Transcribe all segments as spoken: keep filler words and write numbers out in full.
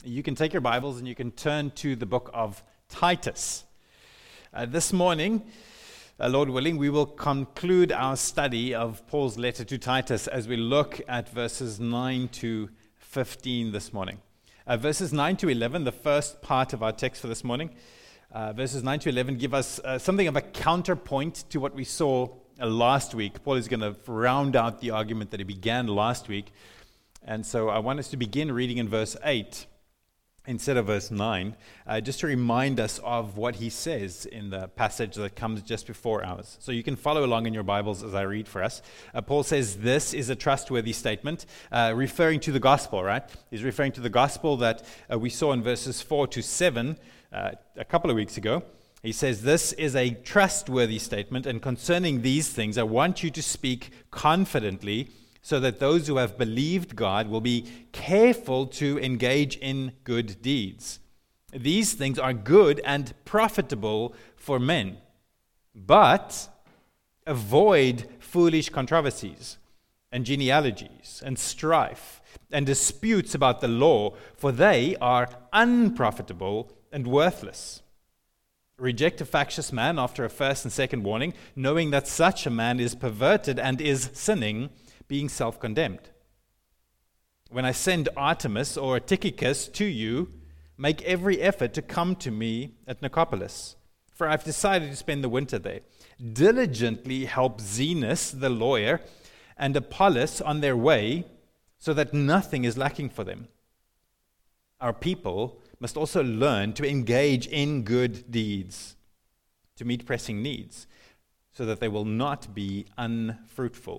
you can take your Bibles and you can turn to the book of Titus. Uh, this morning, uh, Lord willing, we will conclude our study of Paul's letter to Titus as we look at verses nine to fifteen this morning. Uh, verses nine to eleven, the first part of our text for this morning, uh, verses nine to eleven give us uh, something of a counterpoint to what we saw uh, last week. Paul is going to round out the argument that he began last week. And so I want us to begin reading in verse eight instead of verse nine, uh, just to remind us of what he says in the passage that comes just before ours. So you can follow along in your Bibles as I read for us. Uh, Paul says this is a trustworthy statement, uh, referring to the gospel, right? He's referring to the gospel that uh, we saw in verses four to seven uh, a couple of weeks ago. He says, this is a trustworthy statement, and concerning these things, I want you to speak confidently, so that those who have believed God will be careful to engage in good deeds. These things are good and profitable for men. But avoid foolish controversies and genealogies and strife and disputes about the law, for they are unprofitable and worthless. Reject a factious man after a first and second warning, knowing that such a man is perverted and is sinning, being self-condemned. When I send Artemas or Tychicus to you, make every effort to come to me at Nicopolis, for I've decided to spend the winter there. Diligently help Zenas the lawyer and Apollos on their way, so that nothing is lacking for them. Our people must also learn to engage in good deeds, to meet pressing needs, so that they will not be unfruitful.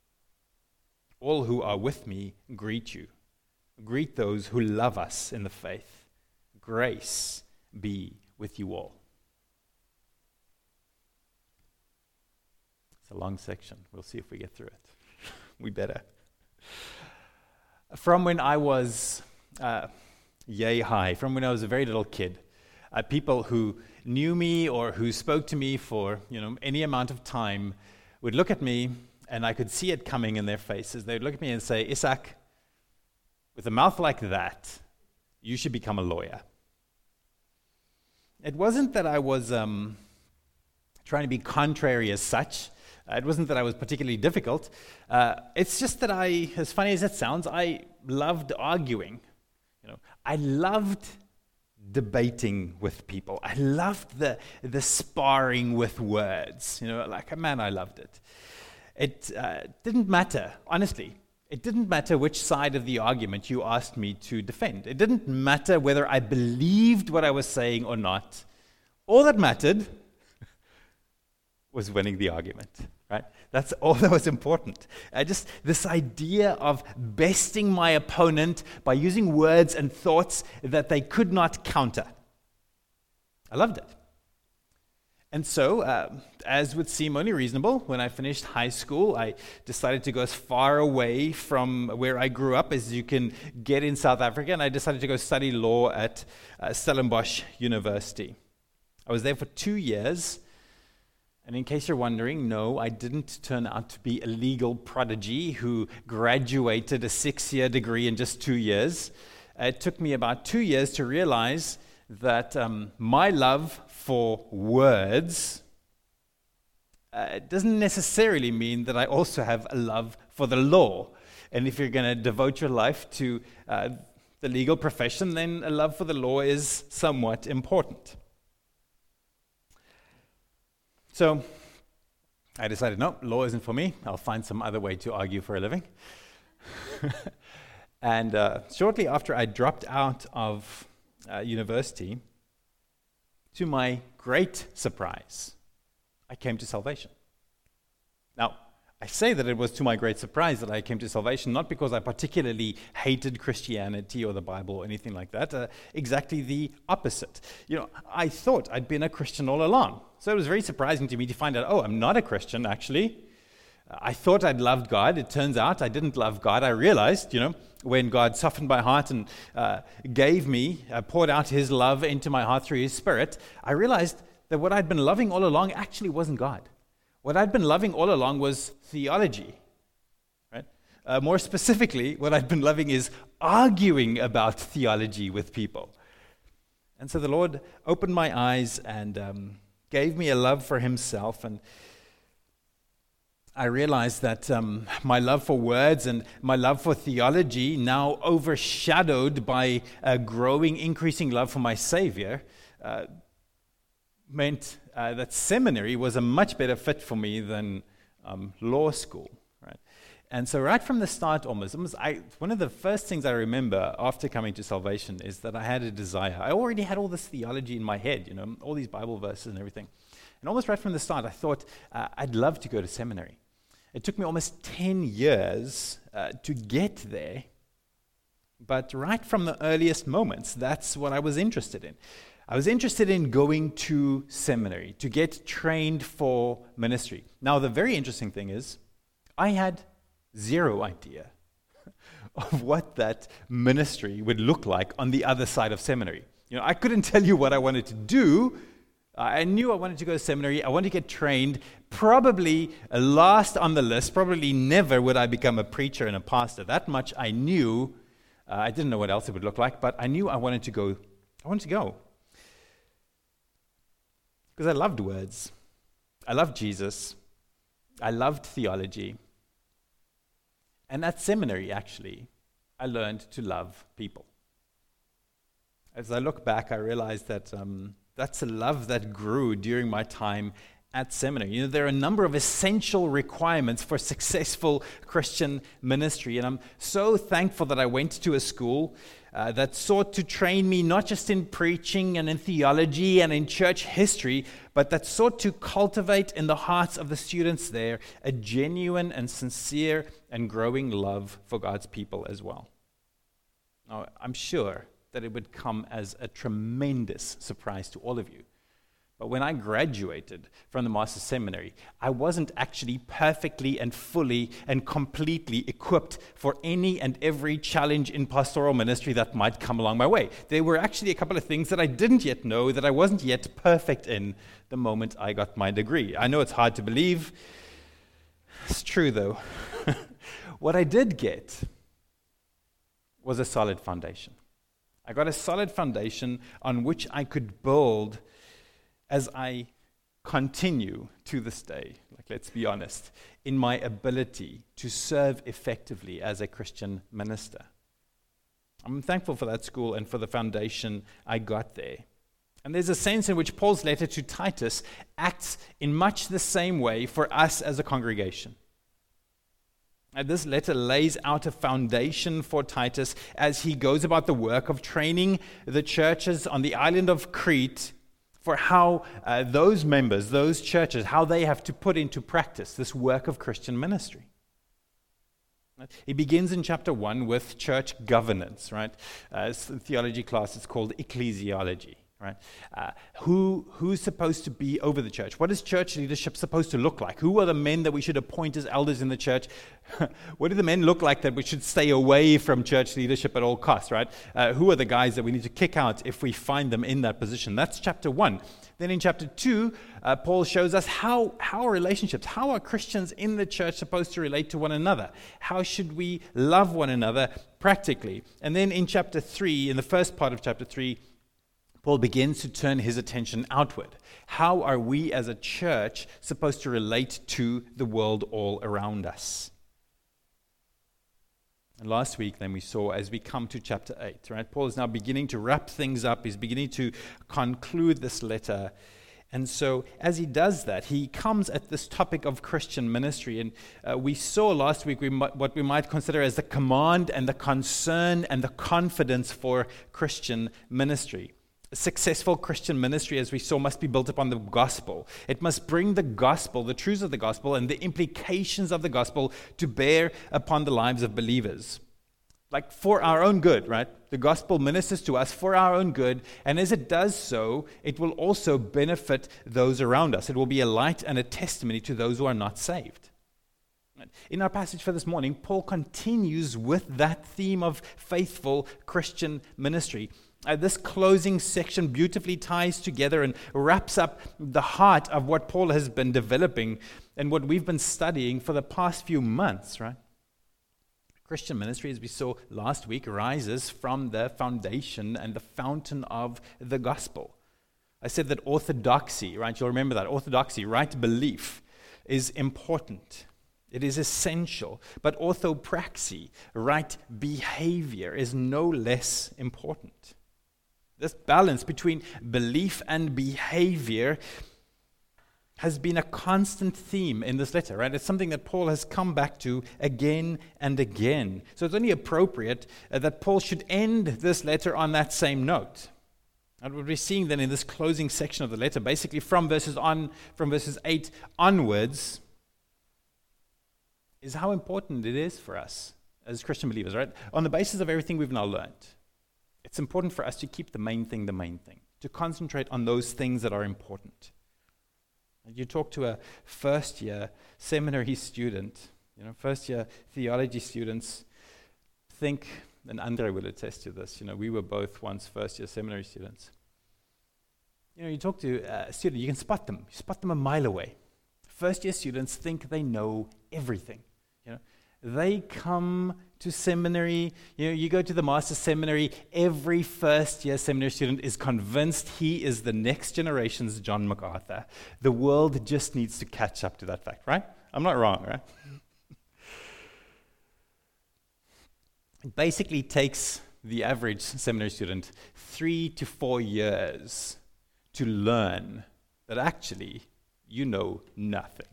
All who are with me greet you. Greet those who love us in the faith. Grace be with you all. It's a long section. We'll see if we get through it. We better. From when I was uh, yay high, from when I was a very little kid, uh, people who knew me or who spoke to me for you know any amount of time would look at me, and I could see it coming in their faces. They would look at me and say, Isaac, with a mouth like that, you should become a lawyer. It wasn't that I was um, trying to be contrary as such. Uh, it wasn't that I was particularly difficult. Uh, it's just that I, as funny as it sounds, I loved arguing. You know, I loved debating with people. I loved the the sparring with words. You know, like, man, I loved it. It uh, didn't matter, honestly. It didn't matter which side of the argument you asked me to defend. It didn't matter whether I believed what I was saying or not. All that mattered was winning the argument, right? That's all that was important. Uh, just this idea of besting my opponent by using words and thoughts that they could not counter. I loved it. And so, uh, as would seem only reasonable, when I finished high school, I decided to go as far away from where I grew up as you can get in South Africa, and I decided to go study law at uh, Stellenbosch University. I was there for two years, and in case you're wondering, no, I didn't turn out to be a legal prodigy who graduated a six-year degree in just two years. It took me about two years to realize that um, my love for words uh, doesn't necessarily mean that I also have a love for the law. And if you're going to devote your life to uh, the legal profession, then a love for the law is somewhat important. So I decided, no, law isn't for me. I'll find some other way to argue for a living. And uh, shortly after I dropped out of uh, university, to my great surprise, I came to salvation. Now, I say that it was to my great surprise that I came to salvation, not because I particularly hated Christianity or the Bible or anything like that. Uh, exactly the opposite. You know, I thought I'd been a Christian all along. So it was very surprising to me to find out, oh, I'm not a Christian, actually. I thought I'd loved God. It turns out I didn't love God. I realized, you know, when God softened my heart and uh, gave me, uh, poured out his love into my heart through his Spirit, I realized that what I'd been loving all along actually wasn't God. What I'd been loving all along was theology. Right? Uh, more specifically, what I'd been loving is arguing about theology with people. And so the Lord opened my eyes and um, gave me a love for himself. And I realized that um, my love for words and my love for theology, now overshadowed by a growing, increasing love for my Savior, uh, meant uh, that seminary was a much better fit for me than um, law school. Right? And so right from the start almost, almost I, one of the first things I remember after coming to salvation is that I had a desire. I already had all this theology in my head, you know, all these Bible verses and everything. And almost right from the start, I thought uh, I'd love to go to seminary. It took me almost ten years uh, to get there. But right from the earliest moments, that's what I was interested in. I was interested in going to seminary, to get trained for ministry. Now, the very interesting thing is, I had zero idea of what that ministry would look like on the other side of seminary. You know, I couldn't tell you what I wanted to do. I knew I wanted to go to seminary. I wanted to get trained. Probably last on the list, probably never would I become a preacher and a pastor. That much I knew. Uh, I didn't know what else it would look like, but I knew I wanted to go. I wanted to go. Because I loved words. I loved Jesus. I loved theology. And at seminary, actually, I learned to love people. As I look back, I realized that um, that's a love that grew during my time at seminary. You know, there are a number of essential requirements for successful Christian ministry, and I'm so thankful that I went to a school uh, that sought to train me not just in preaching and in theology and in church history, but that sought to cultivate in the hearts of the students there a genuine and sincere and growing love for God's people as well. Now, I'm sure that it would come as a tremendous surprise to all of you. But when I graduated from the Master's Seminary, I wasn't actually perfectly and fully and completely equipped for any and every challenge in pastoral ministry that might come along my way. There were actually a couple of things that I didn't yet know, that I wasn't yet perfect in the moment I got my degree. I know it's hard to believe. It's true, though. What I did get was a solid foundation. I got a solid foundation on which I could build as I continue to this day, like let's be honest, in my ability to serve effectively as a Christian minister. I'm thankful for that school and for the foundation I got there. And there's a sense in which Paul's letter to Titus acts in much the same way for us as a congregation. And this letter lays out a foundation for Titus as he goes about the work of training the churches on the island of Crete for how uh, those members, those churches, how they have to put into practice this work of Christian ministry. He begins in chapter one with church governance, right? Uh, in theology class, it's called ecclesiology, right? Uh, who who's supposed to be over the church? What is church leadership supposed to look like? Who are the men that we should appoint as elders in the church? What do the men look like that we should stay away from church leadership at all costs, right? Uh, who are the guys that we need to kick out if we find them in that position? That's chapter one. Then in chapter two, uh, Paul shows us how, how are relationships, how are Christians in the church supposed to relate to one another? How should we love one another practically? And then in chapter three, in the first part of chapter three, Paul begins to turn his attention outward. How are we as a church supposed to relate to the world all around us? And last week, then we saw as we come to chapter eight, right? Paul is now beginning to wrap things up. He's beginning to conclude this letter. And so as he does that, he comes at this topic of Christian ministry. And uh, we saw last week we might, what we might consider as the command and the concern and the confidence for Christian ministry. A successful Christian ministry, as we saw, must be built upon the gospel. It must bring the gospel, the truths of the gospel, and the implications of the gospel to bear upon the lives of believers. Like for our own good, right? The gospel ministers to us for our own good, and as it does so, it will also benefit those around us. It will be a light and a testimony to those who are not saved. In our passage for this morning, Paul continues with that theme of faithful Christian ministry. Uh, this closing section beautifully ties together and wraps up the heart of what Paul has been developing and what we've been studying for the past few months, right? Christian ministry, as we saw last week, rises from the foundation and the fountain of the gospel. I said that orthodoxy, right? You'll remember that. Orthodoxy, right belief, is important. It is essential. But orthopraxy, right behavior, is no less important. This balance between belief and behavior has been a constant theme in this letter, right? It's something that Paul has come back to again and again. So it's only appropriate uh, that Paul should end this letter on that same note. And what we're seeing then in this closing section of the letter, basically from verses on, from verses eight onwards, is how important it is for us as Christian believers, right? On the basis of everything we've now learned, it's important for us to keep the main thing the main thing, to concentrate on those things that are important. You talk to a first-year seminary student, you know, first-year theology students think, and Andre will attest to this, you know, we were both once first-year seminary students. You know, you talk to a student, you can spot them, you spot them a mile away. First-year students think they know everything, you know. They come to seminary, you know, you go to the master's seminary, every first-year seminary student is convinced he is the next generation's John MacArthur. The world just needs to catch up to that fact, right? I'm not wrong, right? It basically takes the average seminary student three to four years to learn that actually you know nothing.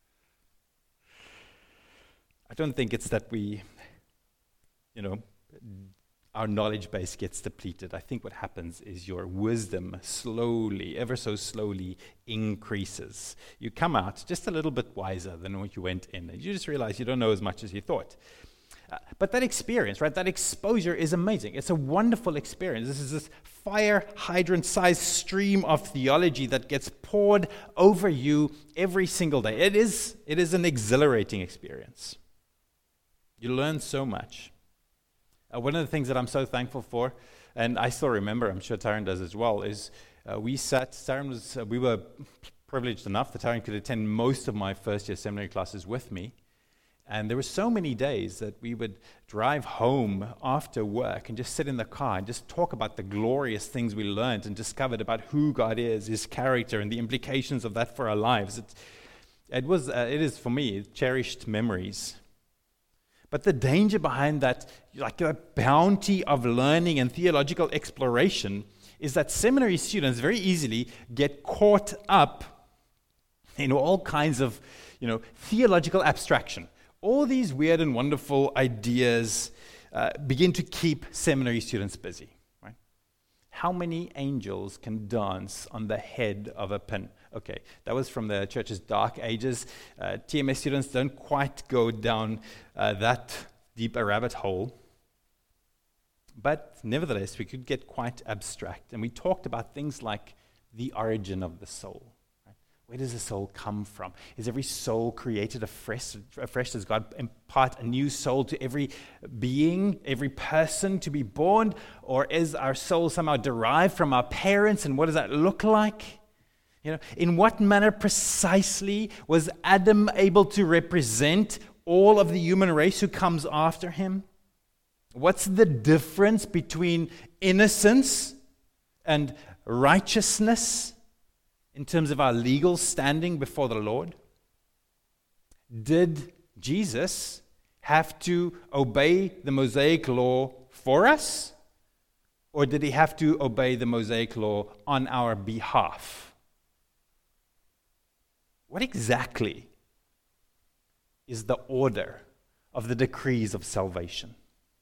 I don't think it's that we, you know, our knowledge base gets depleted. I think what happens is your wisdom slowly, ever so slowly, increases. You come out just a little bit wiser than when you went in, and you just realize you don't know as much as you thought. Uh, but that experience, right, that exposure is amazing. It's a wonderful experience. This is this fire hydrant-sized stream of theology that gets poured over you every single day. It is, it is an exhilarating experience. You learn so much. Uh, one of the things that I'm so thankful for, and I still remember, I'm sure Taryn does as well, is uh, we sat, Taryn was, uh, we were privileged enough that Taryn could attend most of my first year seminary classes with me. And there were so many days that we would drive home after work and just sit in the car and just talk about the glorious things we learned and discovered about who God is, His character, and the implications of that for our lives. It, it was, uh, it is for me, cherished memories. But the danger behind that, like a bounty of learning and theological exploration, is that seminary students very easily get caught up in all kinds of, you know, theological abstraction. All these weird and wonderful ideas uh, begin to keep seminary students busy. Right? How many angels can dance on the head of a pin? Okay, that was from the church's dark ages. Uh, T M S students don't quite go down uh, that deep a rabbit hole. But nevertheless, we could get quite abstract. And we talked about things like the origin of the soul. Right? Where does the soul come from? Is every soul created afresh? afresh? Does God impart a new soul to every being, every person to be born? Or is our soul somehow derived from our parents? And what does that look like? You know, in what manner precisely was Adam able to represent all of the human race who comes after him? What's the difference between innocence and righteousness in terms of our legal standing before the Lord? Did Jesus have to obey the Mosaic law for us? Or did he have to obey the Mosaic law on our behalf? What exactly is the order of the decrees of salvation?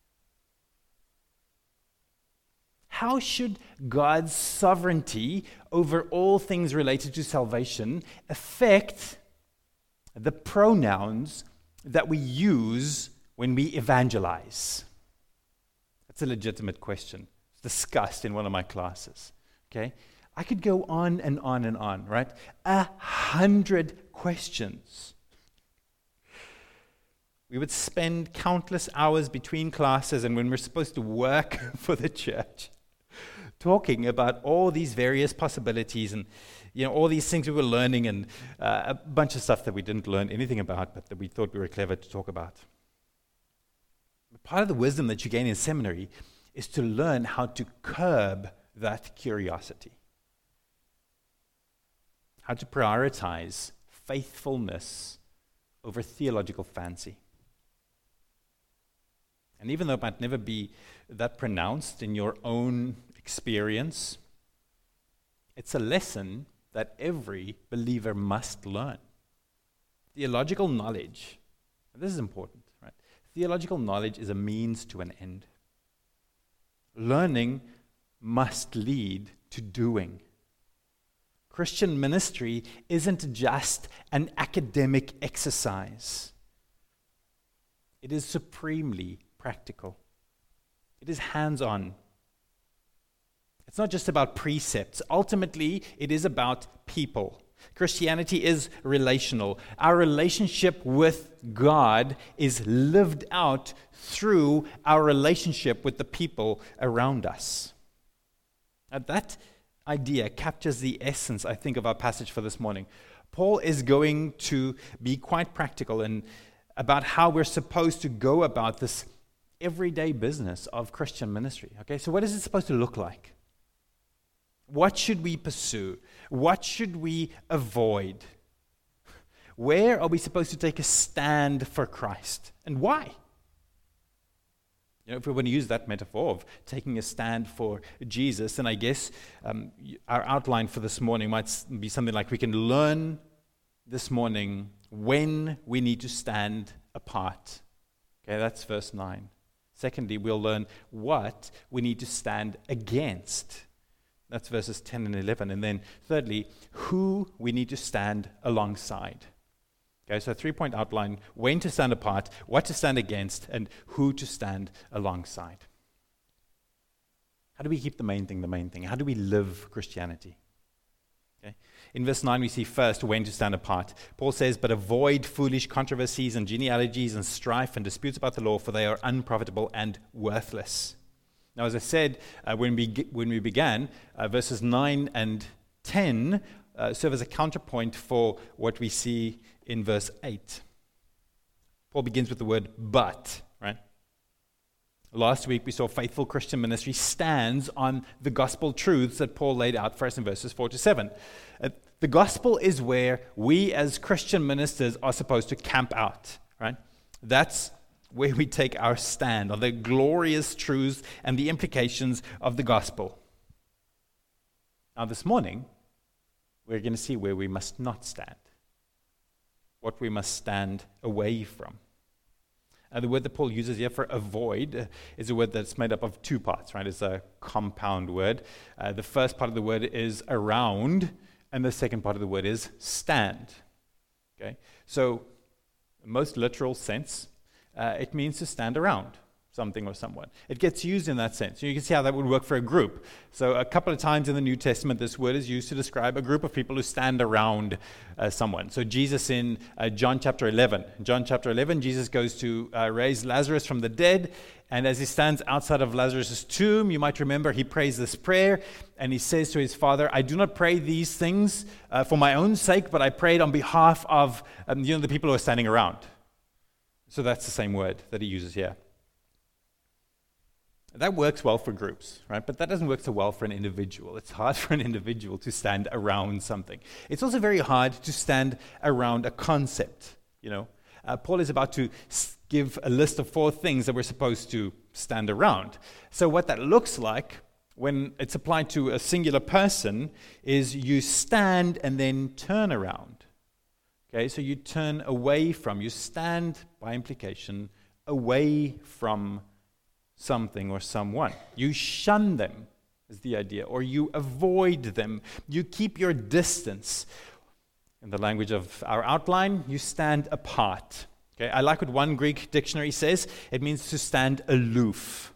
How should God's sovereignty over all things related to salvation affect the pronouns that we use when we evangelize? That's a legitimate question. It's discussed in one of my classes. Okay? I could go on and on and on, right? A hundred questions. We would spend countless hours between classes and when we're supposed to work for the church, talking about all these various possibilities and, you know, all these things we were learning and uh, a bunch of stuff that we didn't learn anything about, but that we thought we were clever to talk about. Part of the wisdom that you gain in seminary is to learn how to curb that curiosity, how to prioritize faithfulness over theological fancy. And even though it might never be that pronounced in your own experience, it's a lesson that every believer must learn. Theological knowledge, and this is important, right? Theological knowledge is a means to an end. Learning must lead to doing. Christian ministry isn't just an academic exercise. It is supremely practical. It is hands-on. It's not just about precepts. Ultimately, it is about people. Christianity is relational. Our relationship with God is lived out through our relationship with the people around us. Now, that idea captures the essence, I think, of our passage for this morning. Paul is going to be quite practical in about how we're supposed to go about this everyday business of Christian ministry. Okay, so what is it supposed to look like? What should we pursue? What should we avoid? Where are we supposed to take a stand for Christ? And why? You know, if we want to use that metaphor of taking a stand for Jesus, then I guess um, our outline for this morning might be something like we can learn this morning when we need to stand apart. Okay, that's verse nine. Secondly, we'll learn what we need to stand against. That's verses ten and eleven. And then thirdly, who we need to stand alongside. Okay, so a three-point outline: when to stand apart, what to stand against, and who to stand alongside. How do we keep the main thing the main thing? How do we live Christianity? Okay. In verse nine, we see first when to stand apart. Paul says, "But avoid foolish controversies and genealogies and strife and disputes about the law, for they are unprofitable and worthless." Now, as I said uh, when we when we began, uh, verses nine and ten uh, serve as a counterpoint for what we see in verse eight. Paul begins with the word "but," right? Last week we saw faithful Christian ministry stands on the gospel truths that Paul laid out for us in verses four to seven. Uh, the gospel is where we as Christian ministers are supposed to camp out, right? That's where we take our stand on the glorious truths and the implications of the gospel. Now this morning, we're going to see where we must not stand, what we must stand away from. Uh, the word that Paul uses here for avoid uh, is a word that's made up of two parts, right? It's a compound word. Uh, the first part of the word is around, and the second part of the word is stand. Okay? So, in most literal sense, uh, it means to stand around something or someone. It gets used in that sense. You can see how that would work for a group. So a couple of times in the New Testament, this word is used to describe a group of people who stand around uh, someone. So Jesus in uh, John chapter eleven. In John chapter eleven, Jesus goes to uh, raise Lazarus from the dead. And as he stands outside of Lazarus' tomb, you might remember he prays this prayer. And he says to his Father, "I do not pray these things uh, for my own sake, but I pray it on behalf of um, you know, the people who are standing around." So that's the same word that he uses here. That works well for groups, right? But that doesn't work so well for an individual. It's hard for an individual to stand around something. It's also very hard to stand around a concept, you know. Uh, Paul is about to give a list of four things that we're supposed to stand around. So what that looks like when it's applied to a singular person is you stand and then turn around. Okay, so you turn away from, you stand by implication away from something or someone. You shun them is the idea, or you avoid them. You keep your distance. In the language of our outline, you stand apart. Okay, I like what one Greek dictionary says. It means to stand aloof.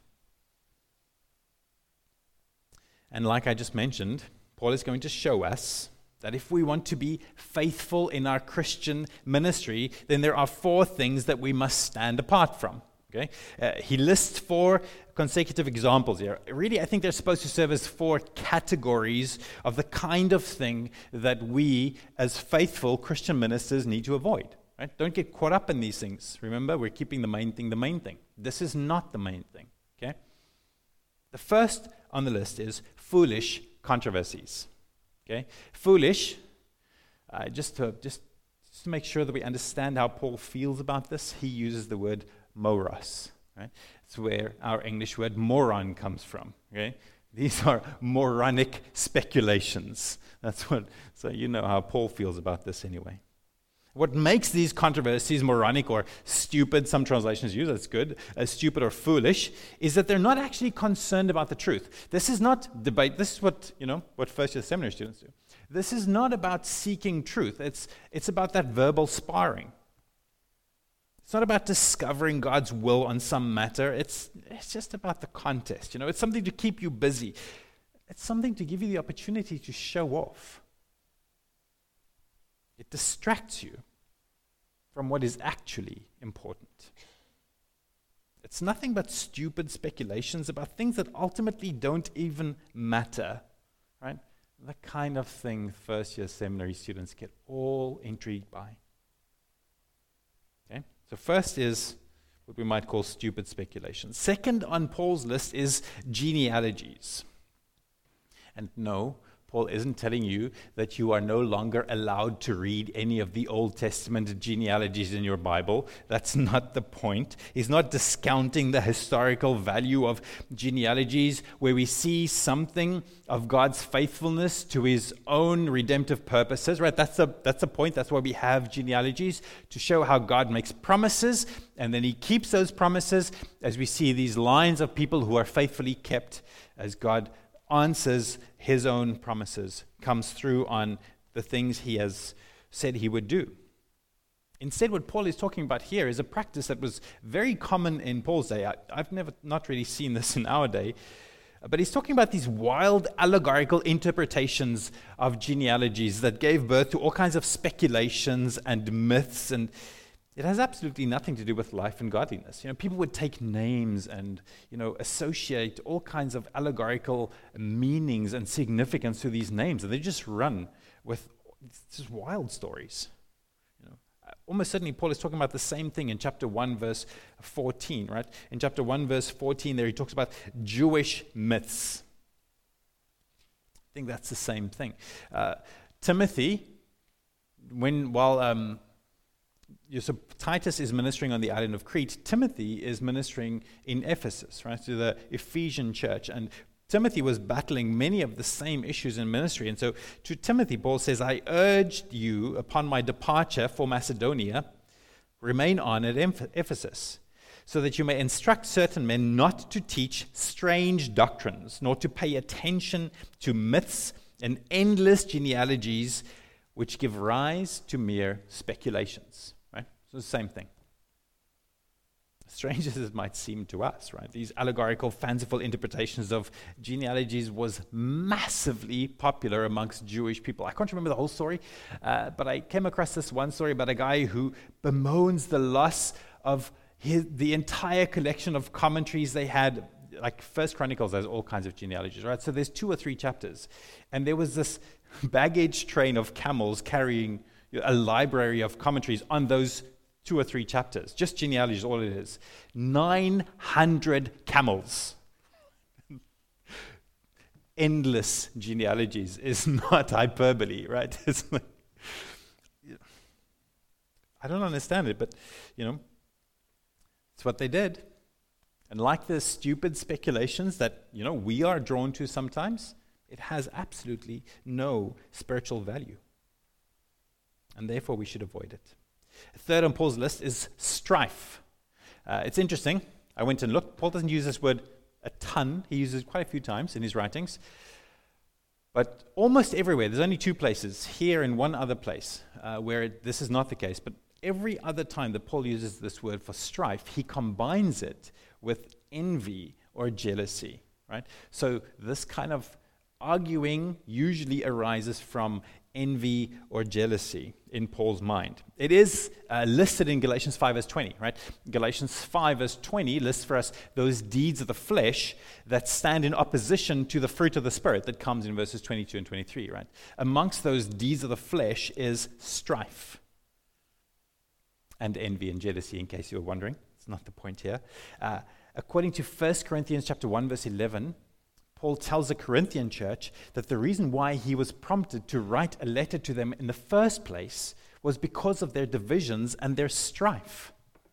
And like I just mentioned, Paul is going to show us that if we want to be faithful in our Christian ministry, then there are four things that we must stand apart from. Okay? Uh, he lists four consecutive examples here. Really, I think they're supposed to serve as four categories of the kind of thing that we, as faithful Christian ministers, need to avoid. right? Don't get caught up in these things. Remember, we're keeping the main thing the main thing. This is not the main thing, okay? The first on the list is foolish controversies, okay? Foolish, uh, just to just, just to make sure that we understand how Paul feels about this, he uses the word moros, right? It's where our English word moron comes from, okay? These are moronic speculations. That's what, so you know how Paul feels about this anyway. What makes these controversies moronic or stupid, some translations use, that's good, as stupid or foolish, is that they're not actually concerned about the truth. This is not debate. This is what, you know, what first year seminary students do. This is not about seeking truth. It's, it's about that verbal sparring. It's not about discovering God's will on some matter. It's, it's just about the contest. You know, it's something to keep you busy. It's something to give you the opportunity to show off. It distracts you from what is actually important. It's nothing but stupid speculations about things that ultimately don't even matter, right? The kind of thing first-year seminary students get all intrigued by. Okay? So first is what we might call stupid speculation. Second on Paul's list is genealogies. And no, Paul isn't telling you that you are no longer allowed to read any of the Old Testament genealogies in your Bible. That's not the point. He's not discounting the historical value of genealogies where we see something of God's faithfulness to his own redemptive purposes, right? That's the, that's the point. That's why we have genealogies, to show how God makes promises and then he keeps those promises, as we see these lines of people who are faithfully kept as God answers his own promises, comes through on the things he has said he would do. Instead, what Paul is talking about here is a practice that was very common in Paul's day. I, I've never, not really seen this in our day, but he's talking about these wild allegorical interpretations of genealogies that gave birth to all kinds of speculations and myths, and it has absolutely nothing to do with life and godliness. You know, people would take names and, you know, associate all kinds of allegorical meanings and significance to these names, and they just run with just wild stories. You know, almost certainly Paul is talking about the same thing in chapter one, verse fourteen, right? In chapter one, verse fourteen, there he talks about Jewish myths. I think that's the same thing. Uh, Timothy, when while um, So Titus is ministering on the island of Crete. Timothy is ministering in Ephesus, right, to the Ephesian church. And Timothy was battling many of the same issues in ministry. And so to Timothy, Paul says, I urged you upon my departure for Macedonia, remain on at Ephesus, so that you may instruct certain men not to teach strange doctrines, nor to pay attention to myths and endless genealogies which give rise to mere speculations. The same thing. Strange as it might seem to us, right? These allegorical, fanciful interpretations of genealogies was massively popular amongst Jewish people. I can't remember the whole story, uh, but I came across this one story about a guy who bemoans the loss of his, the entire collection of commentaries they had. Like First Chronicles has all kinds of genealogies, right? So there's two or three chapters, and there was this baggage train of camels carrying a library of commentaries on those two or three chapters. Just genealogy is all it is. nine hundred camels. Endless genealogies is not hyperbole, right? It's like, I don't understand it, but, you know, it's what they did. And like the stupid speculations that, you know, we are drawn to sometimes, it has absolutely no spiritual value. And therefore we should avoid it. Third on Paul's list is strife. Uh, it's interesting. I went and looked. Paul doesn't use this word a ton. He uses it quite a few times in his writings. But almost everywhere, there's only two places, here and one other place, uh, where it, this is not the case. But every other time that Paul uses this word for strife, he combines it with envy or jealousy, right? So this kind of arguing usually arises from envy or jealousy in Paul's mind. It is uh, listed in Galatians five verse twenty, right? Galatians five verse twenty lists for us those deeds of the flesh that stand in opposition to the fruit of the Spirit that comes in verses twenty-two and twenty-three, right? Amongst those deeds of the flesh is strife. and envy and jealousy, in case you were wondering. It's not the point here. Uh, according to First Corinthians chapter one, verse eleven, Paul tells the Corinthian church that the reason why he was prompted to write a letter to them in the first place was because of their divisions and their strife.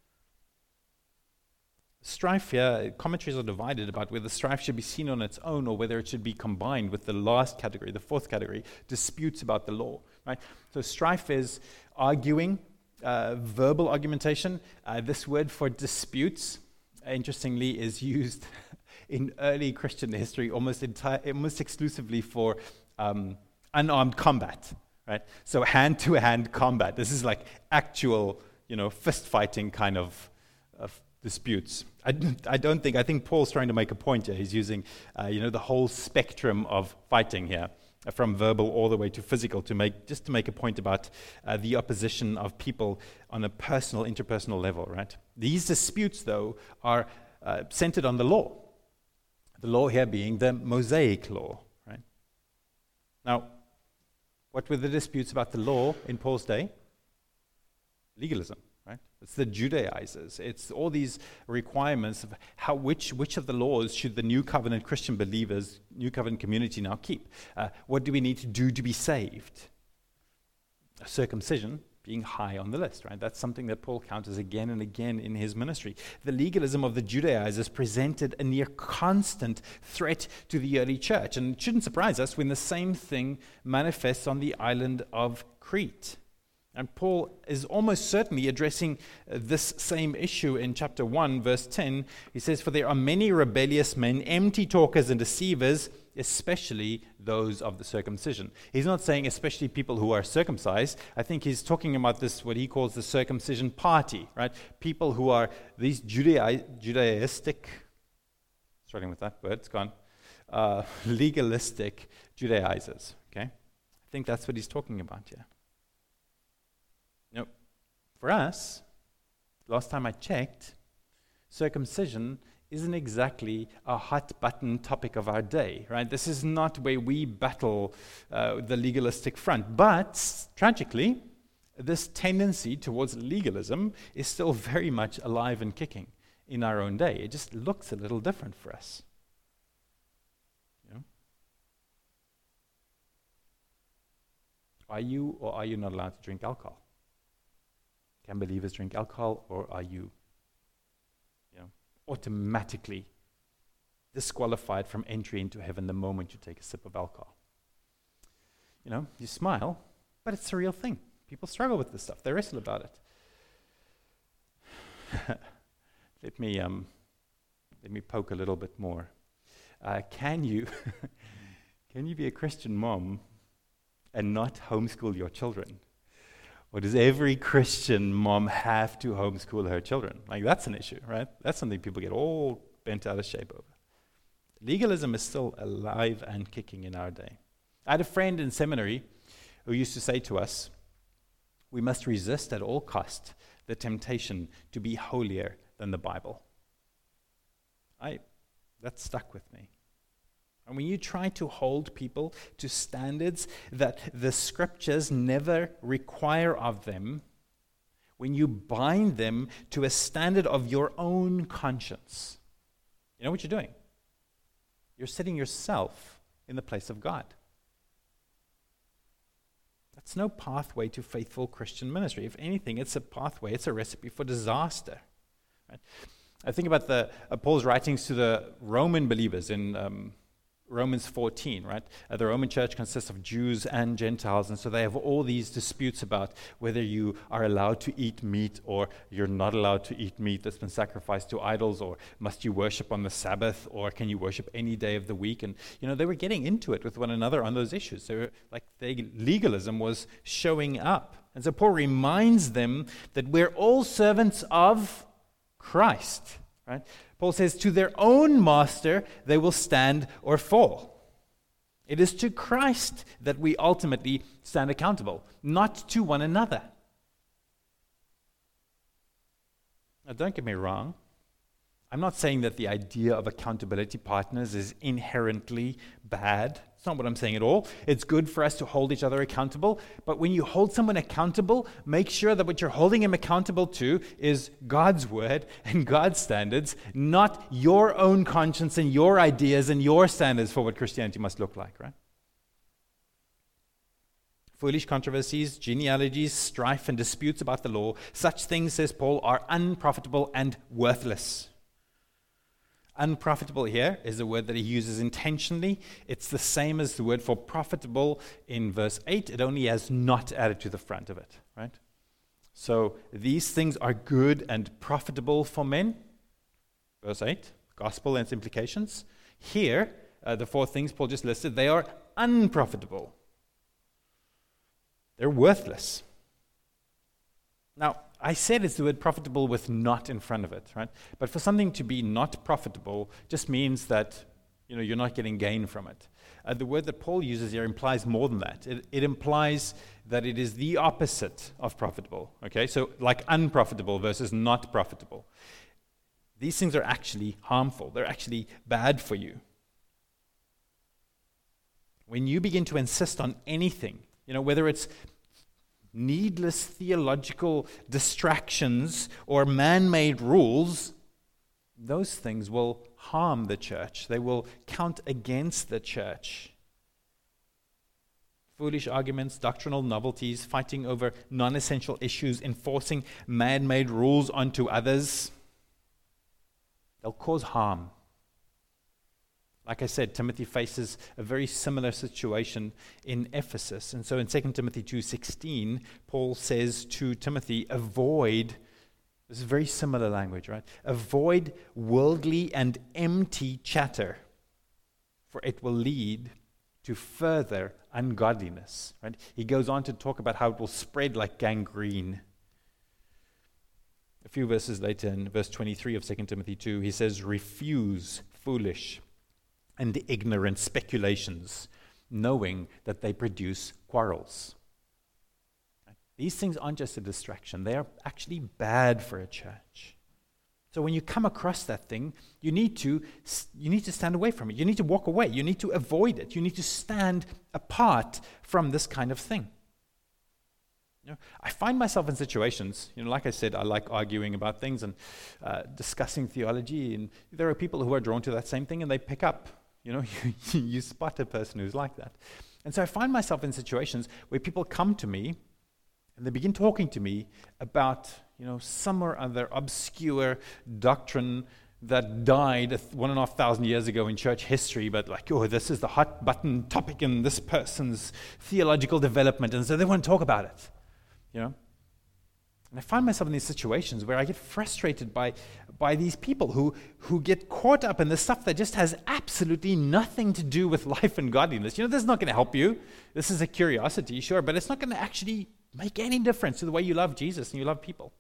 Strife here, commentaries are divided about whether strife should be seen on its own or whether it should be combined with the last category, the fourth category, disputes about the law. Right? So strife is arguing, uh, verbal argumentation. Uh, this word for disputes, interestingly, is used in early Christian history almost entire, almost exclusively for um, unarmed combat. Right? So hand-to-hand combat. This is like actual, you know, fist-fighting kind of, of disputes. I, I don't think, I think Paul's trying to make a point here. He's using, uh, you know, the whole spectrum of fighting here, uh, from verbal all the way to physical, to make, just to make a point about uh, the opposition of people on a personal, interpersonal level, right? These disputes, though, are uh, centered on the law. The law here being the Mosaic law, right? Now, what were the disputes about the law in Paul's day? Legalism. Right? It's the Judaizers. It's all these requirements of how which which of the laws should the New Covenant Christian believers, New Covenant community now keep? Uh, what do we need to do to be saved? Circumcision being high on the list, right? That's something that Paul counters again and again in his ministry. The legalism of the Judaizers presented a near constant threat to the early church, and it shouldn't surprise us when the same thing manifests on the island of Crete. And Paul is almost certainly addressing uh, this same issue in chapter one, verse ten. He says, "For there are many rebellious men, empty talkers and deceivers, especially those of the circumcision." He's not saying especially people who are circumcised. I think he's talking about this, what he calls the circumcision party, right? People who are these Judai- Judaistic, struggling with that word, it's gone, uh, legalistic Judaizers, okay? I think that's what he's talking about here. For us, last time I checked, circumcision isn't exactly a hot button topic of our day, right? This is not where we battle uh, the legalistic front. But tragically, this tendency towards legalism is still very much alive and kicking in our own day. It just looks a little different for us. You know? Are you or are you not allowed to drink alcohol? Can believers drink alcohol, or are you, you know, automatically disqualified from entry into heaven the moment you take a sip of alcohol? You know, you smile, but it's a real thing. People struggle with this stuff. They wrestle about it. let me um, let me poke a little bit more. Uh, can you can you be a Christian mom and not homeschool your children? Or does every Christian mom have to homeschool her children? Like, that's an issue, right? That's something people get all bent out of shape over. Legalism is still alive and kicking in our day. I had a friend in seminary who used to say to us, we must resist at all cost the temptation to be holier than the Bible. I, that stuck with me. And when you try to hold people to standards that the scriptures never require of them, when you bind them to a standard of your own conscience, you know what you're doing? You're setting yourself in the place of God. That's no pathway to faithful Christian ministry. If anything, it's a pathway, it's a recipe for disaster. Right? I think about the uh, Paul's writings to the Roman believers in um, Romans fourteen, right? Uh, the Roman church consists of Jews and Gentiles, and so they have all these disputes about whether you are allowed to eat meat or you're not allowed to eat meat that's been sacrificed to idols, or must you worship on the Sabbath, or can you worship any day of the week? And, you know, they were getting into it with one another on those issues. They were like, their legalism was showing up. And so Paul reminds them that we're all servants of Christ, right? Paul says, to their own master they will stand or fall. It is to Christ that we ultimately stand accountable, not to one another. Now, don't get me wrong. I'm not saying that the idea of accountability partners is inherently bad. That's not what I'm saying at all. It's good for us to hold each other accountable. But when you hold someone accountable, make sure that what you're holding him accountable to is God's word and God's standards, not your own conscience and your ideas and your standards for what Christianity must look like, right? Foolish controversies, genealogies, strife, and disputes about the law, such things, says Paul, are unprofitable and worthless. Unprofitable here is a word that he uses intentionally. It's the same as the word for profitable in verse eight. It only has not added to the front of it, right? So these things are good and profitable for men. Verse eight, gospel and its implications. Here, uh, the four things Paul just listed, they are unprofitable. They're worthless. Now, I said it's the word profitable with not in front of it, right? But for something to be not profitable just means that, you know, you're not getting gain from it. Uh, the word that Paul uses here implies more than that. It, it implies that it is the opposite of profitable, okay? So like unprofitable versus not profitable. These things are actually harmful. They're actually bad for you. When you begin to insist on anything, you know, whether it's needless theological distractions or man-made rules, those things will harm the church. They will count against the church. Foolish arguments, doctrinal novelties, fighting over non-essential issues, enforcing man-made rules onto others, they'll cause harm. Like I said, Timothy faces a very similar situation in Ephesus. And so in Second Timothy two sixteen, Paul says to Timothy, avoid, this is very similar language, right? Avoid worldly and empty chatter, for it will lead to further ungodliness, right? He goes on to talk about how it will spread like gangrene. A few verses later, in verse twenty-three of Second Timothy two, he says, refuse foolish and ignorant speculations, knowing that they produce quarrels. These things aren't just a distraction. They are actually bad for a church. So when you come across that thing, you need to you need to stand away from it. You need to walk away. You need to avoid it. You need to stand apart from this kind of thing. You know, I find myself in situations, you know, like I said, I like arguing about things and uh, discussing theology, and there are people who are drawn to that same thing and they pick up. You know, you, you spot a person who's like that. And so I find myself in situations where people come to me and they begin talking to me about, you know, some or other obscure doctrine that died one and a half thousand years ago in church history, but like, oh, this is the hot button topic in this person's theological development, and so they want to talk about it, you know. And I find myself in these situations where I get frustrated by by these people who, who get caught up in this stuff that just has absolutely nothing to do with life and godliness. You know, this is not going to help you. This is a curiosity, sure, but it's not going to actually make any difference to the way you love Jesus and you love people.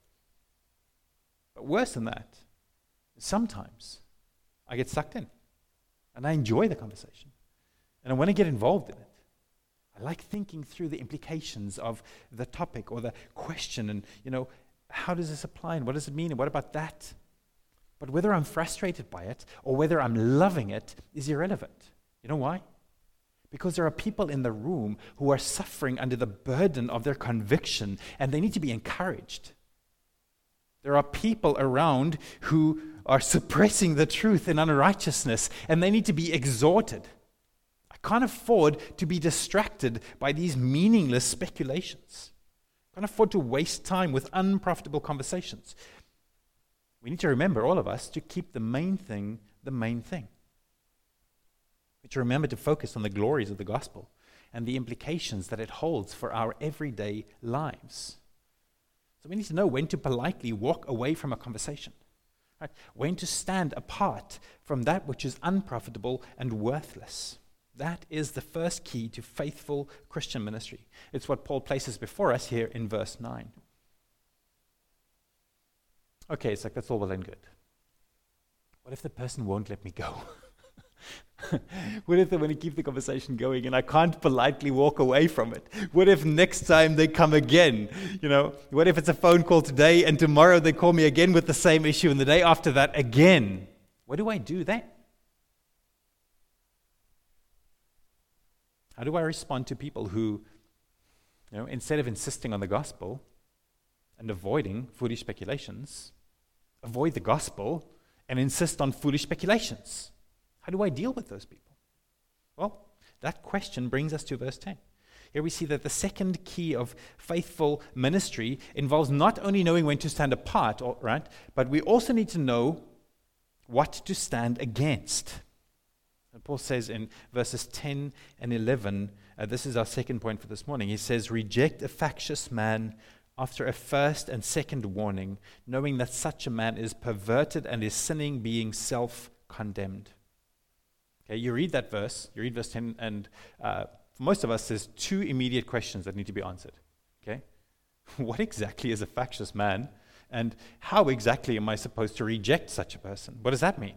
But worse than that, sometimes I get sucked in and I enjoy the conversation and I want to get involved in it. I like thinking through the implications of the topic or the question and, you know, how does this apply and what does it mean and what about that? But whether I'm frustrated by it or whether I'm loving it is irrelevant. You know why? Because there are people in the room who are suffering under the burden of their conviction and they need to be encouraged. There are people around who are suppressing the truth in unrighteousness and they need to be exhorted. I can't afford to be distracted by these meaningless speculations. I can't afford to waste time with unprofitable conversations. We need to remember, all of us, to keep the main thing the main thing. We need to remember to focus on the glories of the gospel and the implications that it holds for our everyday lives. So we need to know when to politely walk away from a conversation, right? When to stand apart from that which is unprofitable and worthless. That is the first key to faithful Christian ministry. It's what Paul places before us here in verse nine. Okay, it's like, that's all well and good. What if the person won't let me go? What if they want to keep the conversation going and I can't politely walk away from it? What if next time they come again? You know, what if it's a phone call today and tomorrow they call me again with the same issue and the day after that again? What do I do then? How do I respond to people who, you know, instead of insisting on the gospel and avoiding foolish speculations, avoid the gospel and insist on foolish speculations? How do I deal with those people? Well, that question brings us to verse ten. Here we see that the second key of faithful ministry involves not only knowing when to stand apart, right, but we also need to know what to stand against. And Paul says in verses ten and eleven, uh, this is our second point for this morning. He says, reject a factious man after a first and second warning, knowing that such a man is perverted and is sinning, being self-condemned. Okay, you read that verse, you read verse ten, and uh, for most of us, there's two immediate questions that need to be answered. Okay, what exactly is a factious man, and how exactly am I supposed to reject such a person? What does that mean?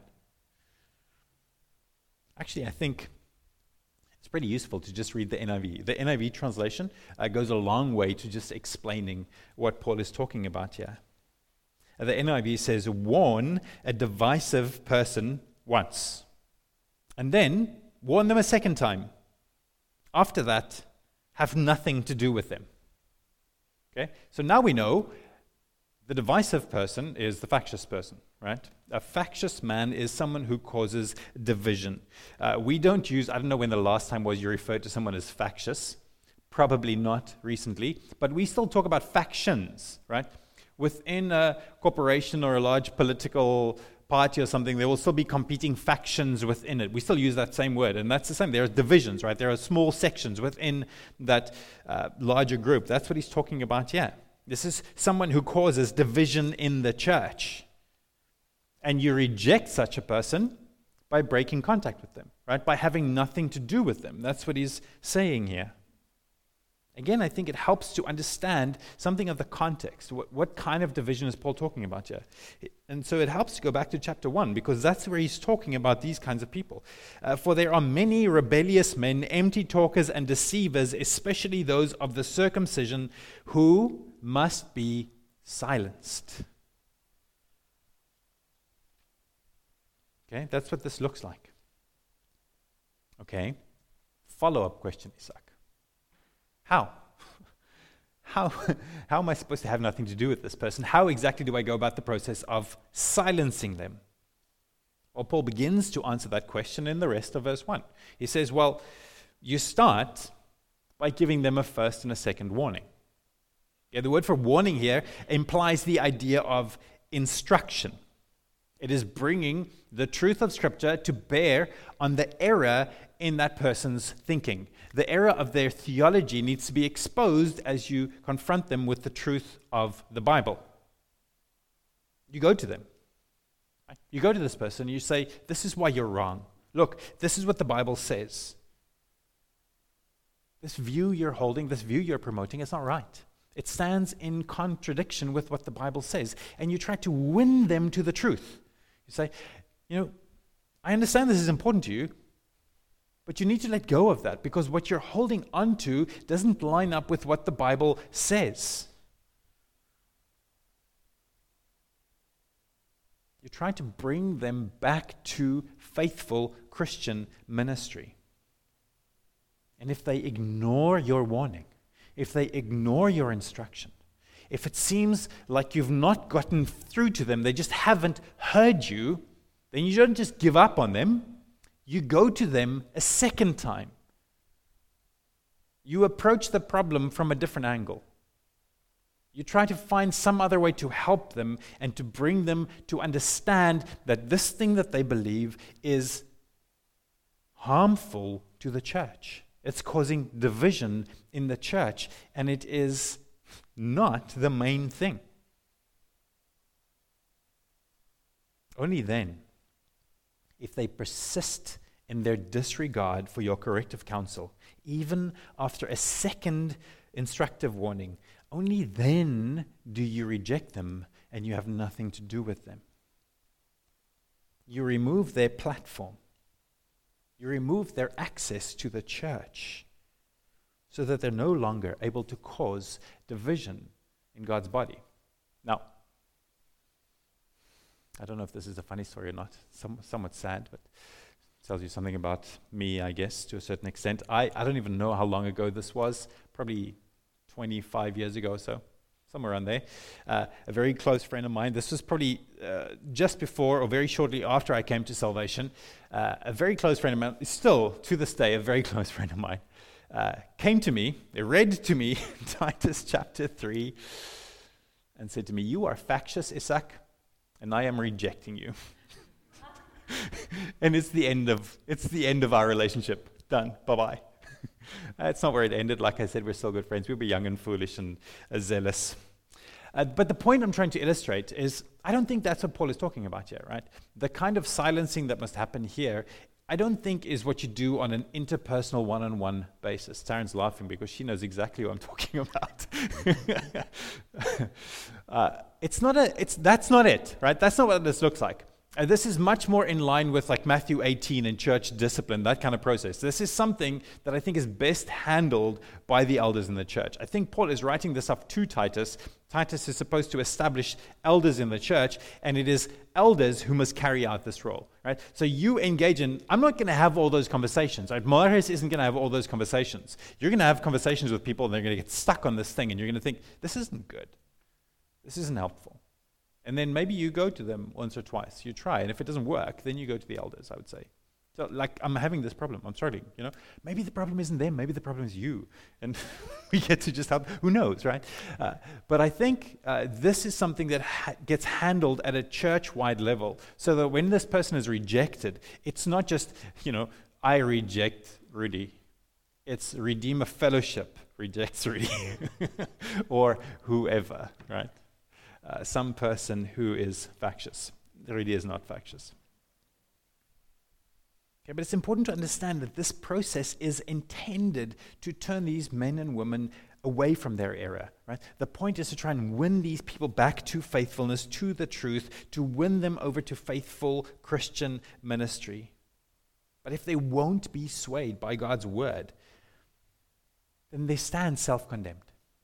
Actually, I think it's pretty useful to just read the N I V. The N I V translation uh, goes a long way to just explaining what Paul is talking about here. Uh, the N I V says, warn a divisive person once, and then warn them a second time. After that, have nothing to do with them. Okay? So now we know the divisive person is the factious person, right? A factious man is someone who causes division. Uh, we don't use, I don't know when the last time was you referred to someone as factious. Probably not recently. But we still talk about factions, right? Within a corporation or a large political party or something, there will still be competing factions within it. We still use that same word, and that's the same. There are divisions, right? There are small sections within that uh, larger group. That's what he's talking about here. This is someone who causes division in the church. And you reject such a person by breaking contact with them, right? By having nothing to do with them. That's what he's saying here. Again, I think it helps to understand something of the context. What, what kind of division is Paul talking about here? And so it helps to go back to chapter one, because that's where he's talking about these kinds of people. Uh, For there are many rebellious men, empty talkers and deceivers, especially those of the circumcision, who must be silenced. Okay, that's what this looks like. Okay, follow-up question, Isaac. How? How, how am I supposed to have nothing to do with this person? How exactly do I go about the process of silencing them? Well, Paul begins to answer that question in the rest of verse one. He says, well, you start by giving them a first and a second warning. Yeah, the word for warning here implies the idea of instruction. It is bringing the truth of Scripture to bear on the error in that person's thinking. The error of their theology needs to be exposed as you confront them with the truth of the Bible. You go to them. You go to this person and you say, this is why you're wrong. Look, this is what the Bible says. This view you're holding, this view you're promoting, is not right. It stands in contradiction with what the Bible says. And you try to win them to the truth. You say, you know, I understand this is important to you, but you need to let go of that, because what you're holding onto doesn't line up with what the Bible says. You try to bring them back to faithful Christian ministry. And if they ignore your warning, if they ignore your instruction, if it seems like you've not gotten through to them, they just haven't heard you, then you don't just give up on them. You go to them a second time. You approach the problem from a different angle. You try to find some other way to help them and to bring them to understand that this thing that they believe is harmful to the church. It's causing division in the church, and it is not the main thing. Only then, if they persist in their disregard for your corrective counsel, even after a second instructive warning, only then do you reject them and you have nothing to do with them. You remove their platform. You remove their access to the church so that they're no longer able to cause division in God's body. Now, I don't know if this is a funny story or not, some, somewhat sad, but Tells you something about me, I guess, to a certain extent. I, I don't even know how long ago this was, probably twenty-five years ago or so, somewhere around there. Uh, a very close friend of mine, this was probably uh, just before or very shortly after I came to salvation. Uh, a very close friend of mine, still to this day, a very close friend of mine, uh, came to me, they read to me Titus chapter three, and said to me, "You are factious, Isaac, and I am rejecting you." And it's the end of it's the end of our relationship. Done. Bye-bye. uh, it's not where it ended. Like I said, we're still good friends. We were young and foolish and uh, zealous. Uh, but the point I'm trying to illustrate is I don't think that's what Paul is talking about here, right? The kind of silencing that must happen here, I don't think is what you do on an interpersonal one-on-one basis. Taryn's laughing because she knows exactly what I'm talking about. uh, it's not a. It's that's not it, right? That's not what this looks like. Uh, this is much more in line with like Matthew eighteen and church discipline, that kind of process. This is something that I think is best handled by the elders in the church. I think Paul is writing this up to Titus. Titus is supposed to establish elders in the church, and it is elders who must carry out this role, right? So you engage in, I'm not going to have all those conversations, right? Maris isn't going to have all those conversations. You're going to have conversations with people, and they're going to get stuck on this thing, and you're going to think, this isn't good. This isn't helpful. And then maybe you go to them once or twice. You try. And if it doesn't work, then you go to the elders, I would say. So, like, I'm having this problem. I'm struggling, you know. Maybe the problem isn't them. Maybe the problem is you. And we get to just help. Who knows, right? Uh, but I think uh, this is something that ha- gets handled at a church-wide level. So that when this person is rejected, it's not just, you know, I reject Rudy. It's Redeemer Fellowship rejects Rudy. Or whoever, right? Uh, some person who is factious. Really is not factious. Okay, but it's important to understand that this process is intended to turn these men and women away from their error. Right? The point is to try and win these people back to faithfulness, to the truth, to win them over to faithful Christian ministry. But if they won't be swayed by God's word, then they stand self-condemned.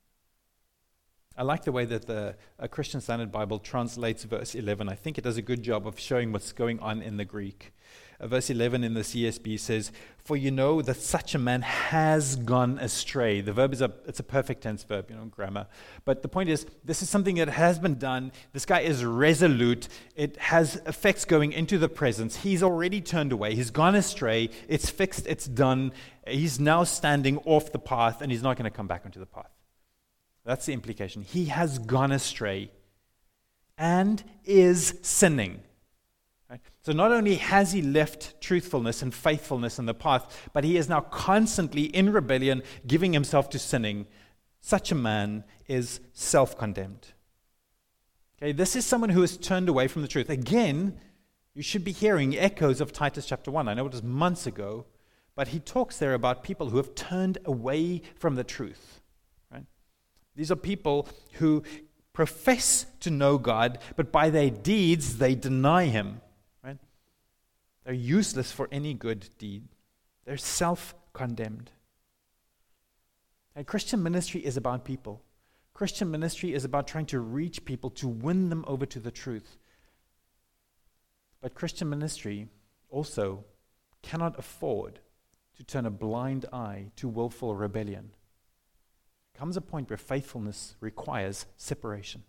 I like the way that the uh, Christian Standard Bible translates verse eleven. I think it does a good job of showing what's going on in the Greek. Uh, verse eleven in the C S B says, "For you know that such a man has gone astray." The verb is a it's a perfect tense verb, you know, grammar. But the point is, this is something that has been done. This guy is resolute. It has effects going into the presence. He's already turned away. He's gone astray. It's fixed. It's done. He's now standing off the path, and he's not going to come back onto the path. That's the implication. He has gone astray and is sinning. Right? So not only has he left truthfulness and faithfulness in the path, but he is now constantly in rebellion, giving himself to sinning. Such a man is self-condemned. Okay, this is someone who has turned away from the truth. Again, you should be hearing echoes of Titus chapter one. I know it was months ago, but he talks there about people who have turned away from the truth. These are people who profess to know God, but by their deeds they deny him. Right? They're useless for any good deed. They're self-condemned. And Christian ministry is about people. Christian ministry is about trying to reach people, to win them over to the truth. But Christian ministry also cannot afford to turn a blind eye to willful rebellion. Comes a point where faithfulness requires separation.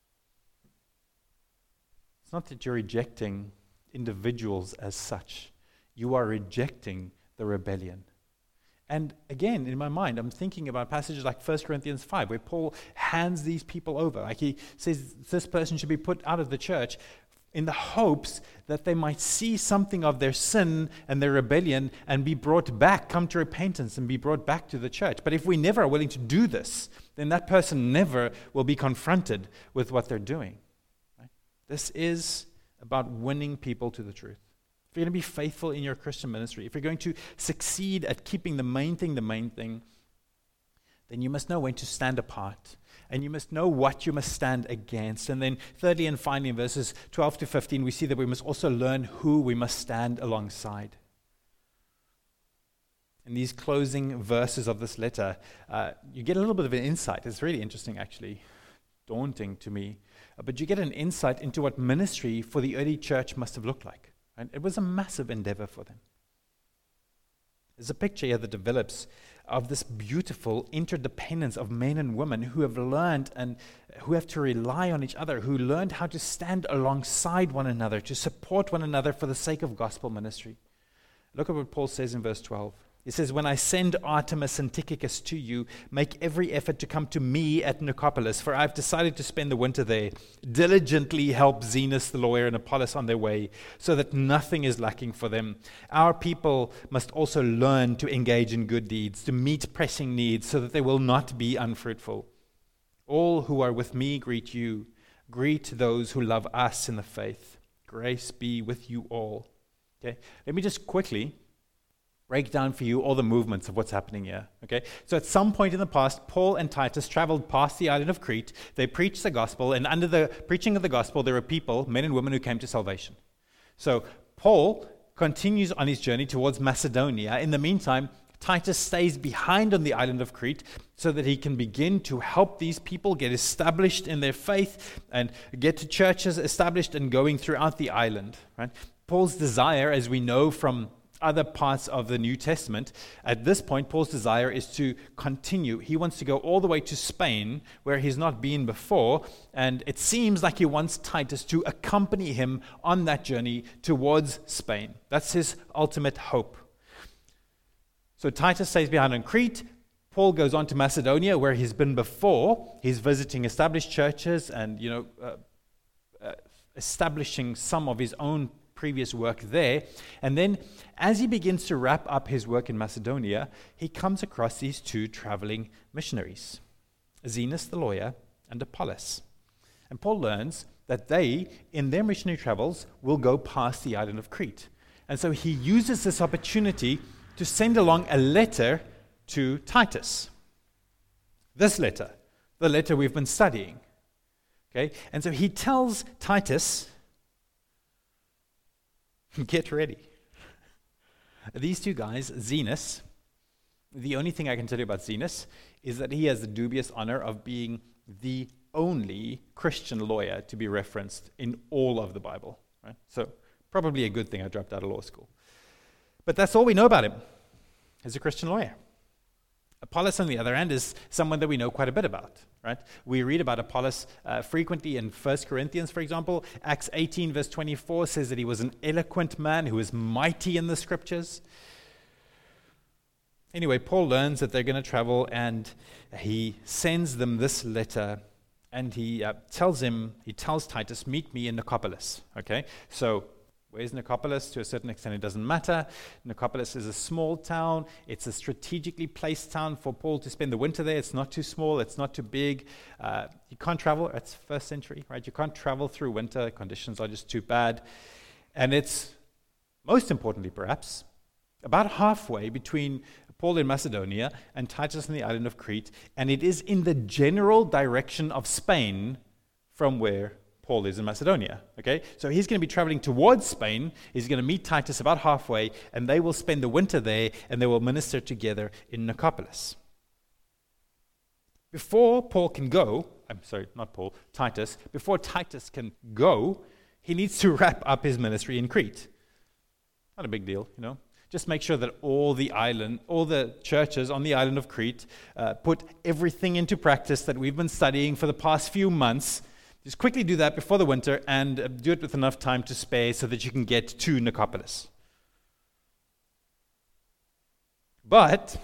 It's not that you're rejecting individuals as such. You are rejecting the rebellion. And again, in my mind, I'm thinking about passages like First Corinthians five, where Paul hands these people over. Like he says, this person should be put out of the church in the hopes that they might see something of their sin and their rebellion and be brought back, come to repentance and be brought back to the church. But if we never are willing to do this, then that person never will be confronted with what they're doing. Right? This is about winning people to the truth. If you're going to be faithful in your Christian ministry, if you're going to succeed at keeping the main thing the main thing, then you must know when to stand apart. And you must know what you must stand against. And then thirdly and finally, in verses twelve to fifteen, we see that we must also learn who we must stand alongside. In these closing verses of this letter, uh, you get a little bit of an insight. It's really interesting, actually, daunting to me. Uh, but you get an insight into what ministry for the early church must have looked like. And it was a massive endeavor for them. There's a picture here that develops of this beautiful interdependence of men and women who have learned and who have to rely on each other, who learned how to stand alongside one another, to support one another for the sake of gospel ministry. Look at what Paul says in verse twelve. He says, when I send Artemas and Tychicus to you, make every effort to come to me at Nicopolis, for I've decided to spend the winter there. Diligently help Zenas the lawyer and Apollos on their way, so that nothing is lacking for them. Our people must also learn to engage in good deeds, to meet pressing needs, so that they will not be unfruitful. All who are with me greet you. Greet those who love us in the faith. Grace be with you all. Okay, let me just quickly break down for you all the movements of what's happening here. Okay, so at some point in the past, Paul and Titus traveled past the island of Crete. They preached the gospel, and under the preaching of the gospel, there were people, men and women, who came to salvation. So Paul continues on his journey towards Macedonia. In the meantime, Titus stays behind on the island of Crete so that he can begin to help these people get established in their faith and get churches established and going throughout the island. Right? Paul's desire, as we know from other parts of the New Testament, at this point, Paul's desire is to continue. He wants to go all the way to Spain, where he's not been before, and it seems like he wants Titus to accompany him on that journey towards Spain. That's his ultimate hope. So Titus stays behind on Crete. Paul goes on to Macedonia, where he's been before. He's visiting established churches and, you know, uh, uh, establishing some of his own previous work there. And then as he begins to wrap up his work in Macedonia, he comes across these two traveling missionaries, Zenas the lawyer and Apollos. And Paul learns that they, in their missionary travels, will go past the island of Crete. And so he uses this opportunity to send along a letter to Titus. This letter, the letter we've been studying. Okay? And so he tells Titus, get ready. These two guys, Zenas, the only thing I can tell you about Zenas is that he has the dubious honor of being the only Christian lawyer to be referenced in all of the Bible. Right? So probably a good thing I dropped out of law school. But that's all we know about him. He's a Christian lawyer. Apollos, on the other hand, is someone that we know quite a bit about, right? We read about Apollos uh, frequently in First Corinthians, for example. Acts eighteen, verse twenty-four says that he was an eloquent man who was mighty in the scriptures. Anyway, Paul learns that they're going to travel, and he sends them this letter, and he uh, tells him, he tells Titus, meet me in Nicopolis, okay? So, where's Nicopolis? To a certain extent, it doesn't matter. Nicopolis is a small town. It's a strategically placed town for Paul to spend the winter there. It's not too small. It's not too big. Uh, you can't travel. It's first century, right? You can't travel through winter. Conditions are just too bad. And it's, most importantly perhaps, about halfway between Paul in Macedonia and Titus on the island of Crete. And it is in the general direction of Spain from where Paul is in Macedonia, okay? So he's going to be traveling towards Spain. He's going to meet Titus about halfway, and they will spend the winter there, and they will minister together in Nicopolis. Before Paul can go, I'm sorry, not Paul, Titus, before Titus can go, he needs to wrap up his ministry in Crete. Not a big deal, you know? Just make sure that all the island, all the churches on the island of Crete uh, put everything into practice that we've been studying for the past few months. Just quickly do that before the winter and uh, do it with enough time to spare so that you can get to Nicopolis. But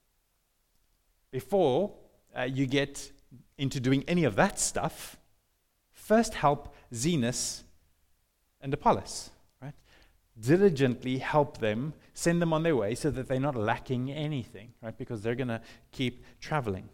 before uh, you get into doing any of that stuff, first help Zenas and Apollos, right? Diligently help them, send them on their way so that they're not lacking anything, right? Because they're going to keep traveling.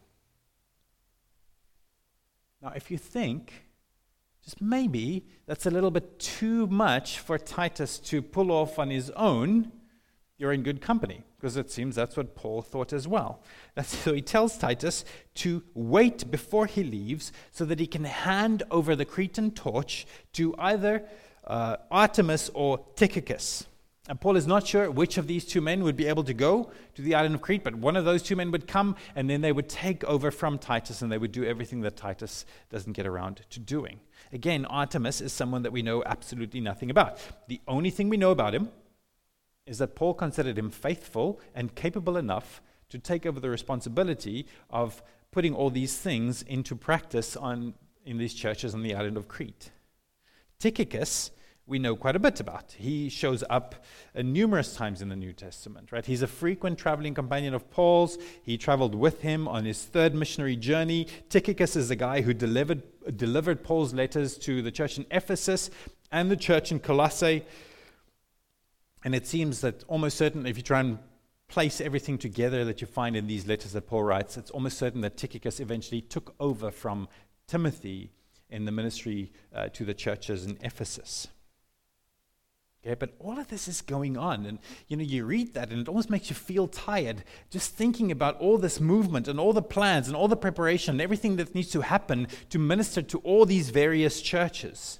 Now, if you think, just maybe that's a little bit too much for Titus to pull off on his own, you're in good company, because it seems that's what Paul thought as well. That's, so he tells Titus to wait before he leaves so that he can hand over the Cretan torch to either uh, Artemas or Tychicus. And Paul is not sure which of these two men would be able to go to the island of Crete, but one of those two men would come, and then they would take over from Titus, and they would do everything that Titus doesn't get around to doing. Again, Artemas is someone that we know absolutely nothing about. The only thing we know about him is that Paul considered him faithful and capable enough to take over the responsibility of putting all these things into practice on in these churches on the island of Crete. Tychicus, we know quite a bit about. He shows up uh, numerous times in the New Testament, right? He's a frequent traveling companion of Paul's. He traveled with him on his third missionary journey. Tychicus is the guy who delivered delivered Paul's letters to the church in Ephesus and the church in Colossae. And it seems that almost certain, if you try and place everything together that you find in these letters that Paul writes, it's almost certain that Tychicus eventually took over from Timothy in the ministry uh, to the churches in Ephesus. Okay, but all of this is going on, and you know, you read that and it almost makes you feel tired just thinking about all this movement and all the plans and all the preparation and everything that needs to happen to minister to all these various churches.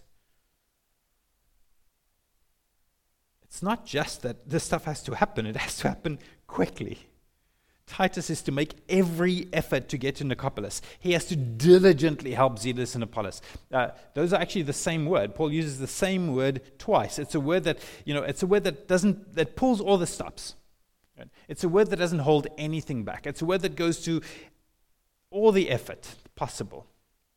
It's not just that this stuff has to happen, it has to happen quickly. Titus is to make every effort to get to Nicopolis. He has to diligently help Zenas and Apollos. Uh, those are actually the same word. Paul uses the same word twice. It's a word that, you know, it's a word that doesn't, that pulls all the stops. Right? It's a word that doesn't hold anything back. It's a word that goes to all the effort possible.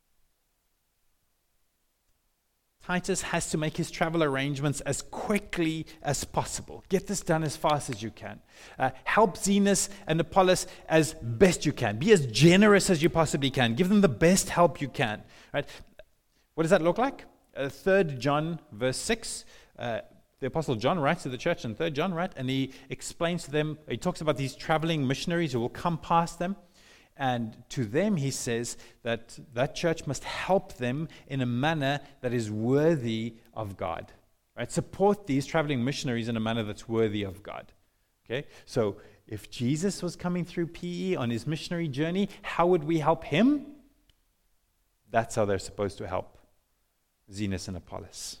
Titus has to make his travel arrangements as quickly as possible. Get this done as fast as you can. Uh, help Zenas and Apollos as best you can. Be as generous as you possibly can. Give them the best help you can. Right? What does that look like? Uh, Third John verse six. Uh, the Apostle John writes to the church in Third John, right? And he explains to them, he talks about these traveling missionaries who will come past them. And to them, he says that that church must help them in a manner that is worthy of God. Right? Support these traveling missionaries in a manner that's worthy of God. Okay? So if Jesus was coming through P E on his missionary journey, how would we help him? That's how they're supposed to help Zenas and Apollos.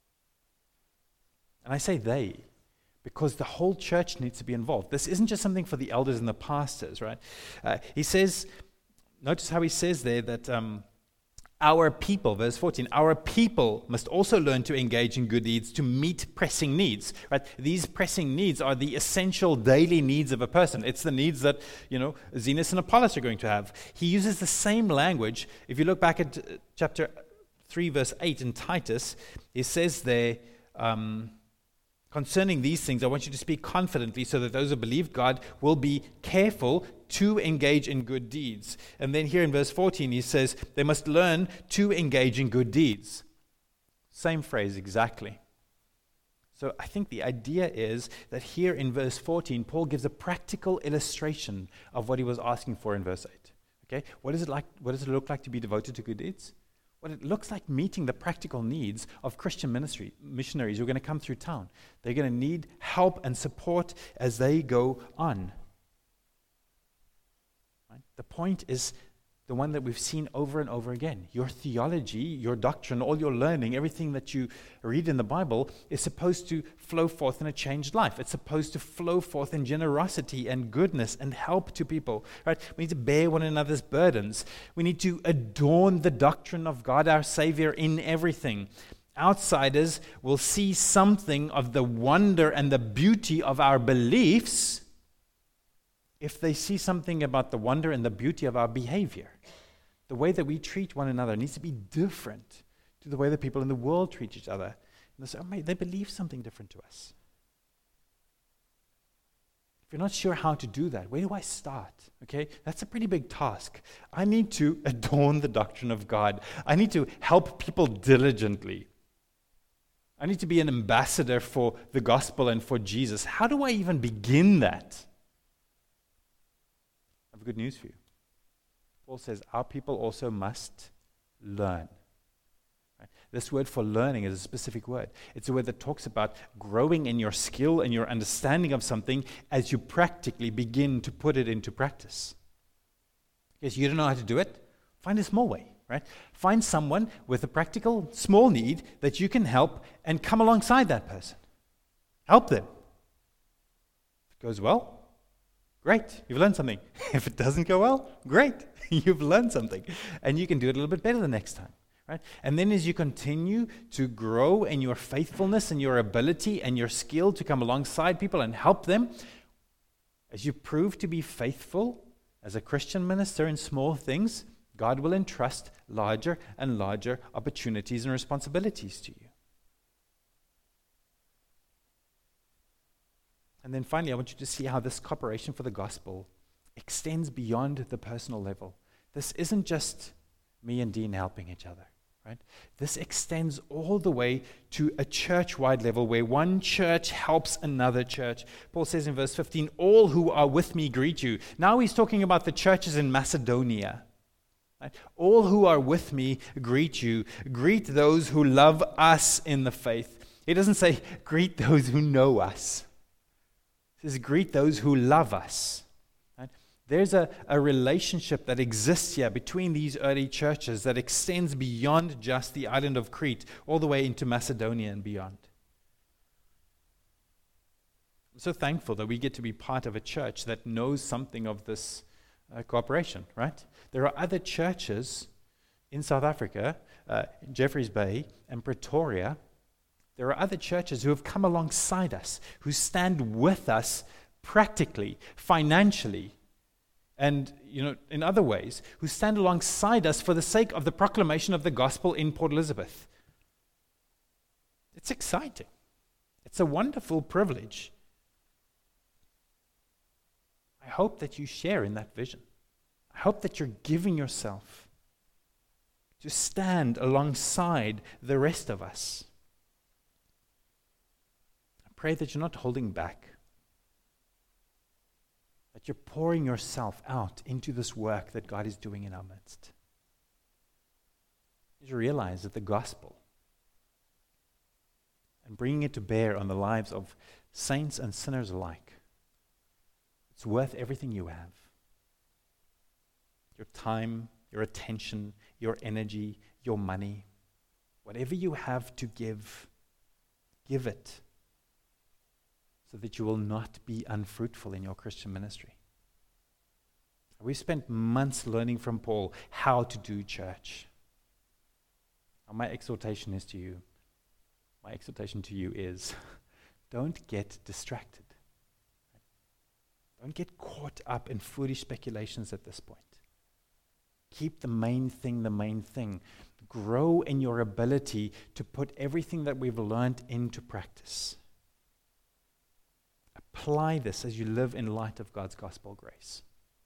And I say they, because the whole church needs to be involved. This isn't just something for the elders and the pastors, right? Uh, he says, notice how he says there that um, our people, verse fourteen, our people must also learn to engage in good deeds to meet pressing needs, right? These pressing needs are the essential daily needs of a person. It's the needs that, you know, Zenas and Apollos are going to have. He uses the same language. If you look back at uh, chapter three, verse eight in Titus, he says there, um, concerning these things, I want you to speak confidently so that those who believe God will be careful to engage in good deeds. And then here in verse fourteen, he says they must learn to engage in good deeds. Same phrase exactly. So I think the idea is that here in verse fourteen, Paul gives a practical illustration of what he was asking for in verse eight. Okay, what is it like? What does it look like to be devoted to good deeds? What it looks like meeting the practical needs of Christian ministry missionaries who are going to come through town. They're going to need help and support as they go on. Right? The point is the one that we've seen over and over again. Your theology, your doctrine, all your learning, everything that you read in the Bible is supposed to flow forth in a changed life. It's supposed to flow forth in generosity and goodness and help to people. Right? We need to bear one another's burdens. We need to adorn the doctrine of God our Savior in everything. Outsiders will see something of the wonder and the beauty of our beliefs if they see something about the wonder and the beauty of our behavior. The way that we treat one another needs to be different to the way that people in the world treat each other. And they say, oh, mate, they believe something different to us. If you're not sure how to do that, where do I start? Okay, that's a pretty big task. I need to adorn the doctrine of God. I need to help people diligently. I need to be an ambassador for the gospel and for Jesus. How do I even begin that? I have good news for you. Paul says our people also must learn. Right? This word for learning is a specific word. It's a word that talks about growing in your skill and your understanding of something as you practically begin to put it into practice. Yes, you don't know how to do it? Find a small way, right? Find someone with a practical small need that you can help and come alongside that person. Help them. If it goes well, great, you've learned something. If it doesn't go well, great, you've learned something. And you can do it a little bit better the next time. Right? And then as you continue to grow in your faithfulness and your ability and your skill to come alongside people and help them, as you prove to be faithful as a Christian minister in small things, God will entrust larger and larger opportunities and responsibilities to you. And then finally, I want you to see how this cooperation for the gospel extends beyond the personal level. This isn't just me and Dean helping each other. Right? This extends all the way to a church-wide level where one church helps another church. Paul says in verse fifteen, all who are with me greet you. Now he's talking about the churches in Macedonia. Right? All who are with me greet you. Greet those who love us in the faith. He doesn't say greet those who know us. He says greet those who love us. There's a, a relationship that exists here between these early churches that extends beyond just the island of Crete, all the way into Macedonia and beyond. I'm so thankful that we get to be part of a church that knows something of this uh, cooperation, right? There are other churches in South Africa, uh, in Jeffreys Bay and Pretoria. There are other churches who have come alongside us, who stand with us practically, financially, and, you know, in other ways, who stand alongside us for the sake of the proclamation of the gospel in Port Elizabeth. It's exciting. It's a wonderful privilege. I hope that you share in that vision. I hope that you're giving yourself to stand alongside the rest of us. I pray that you're not holding back. That you're pouring yourself out into this work that God is doing in our midst. You realize that the gospel and bringing it to bear on the lives of saints and sinners alike, it's worth everything you have. Your time, your attention, your energy, your money, whatever you have to give, give it. So that you will not be unfruitful in your Christian ministry. We've spent months learning from Paul how to do church. And my exhortation is to you, my exhortation to you is, don't get distracted. Don't get caught up in foolish speculations at this point. Keep the main thing the main thing. Grow in your ability to put everything that we've learned into practice. Apply this as you live in light of God's gospel grace.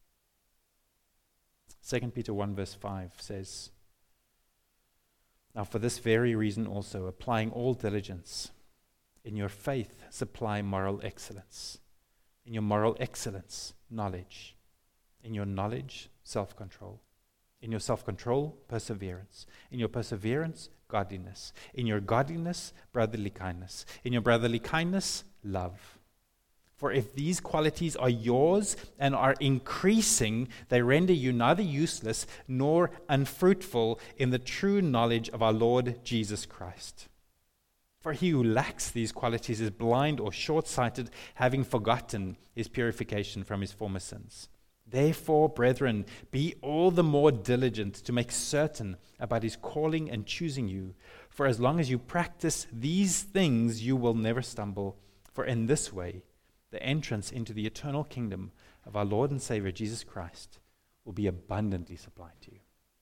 Second Peter one verse five says, now for this very reason also, applying all diligence, in your faith supply moral excellence. In your moral excellence, knowledge. In your knowledge, self-control. In your self-control, perseverance. In your perseverance, godliness. In your godliness, brotherly kindness. In your brotherly kindness, love. For if these qualities are yours and are increasing, they render you neither useless nor unfruitful in the true knowledge of our Lord Jesus Christ. For he who lacks these qualities is blind or short-sighted, having forgotten his purification from his former sins. Therefore, brethren, be all the more diligent to make certain about his calling and choosing you. For as long as you practice these things, you will never stumble. For in this way, the entrance into the eternal kingdom of our Lord and Savior Jesus Christ will be abundantly supplied to you.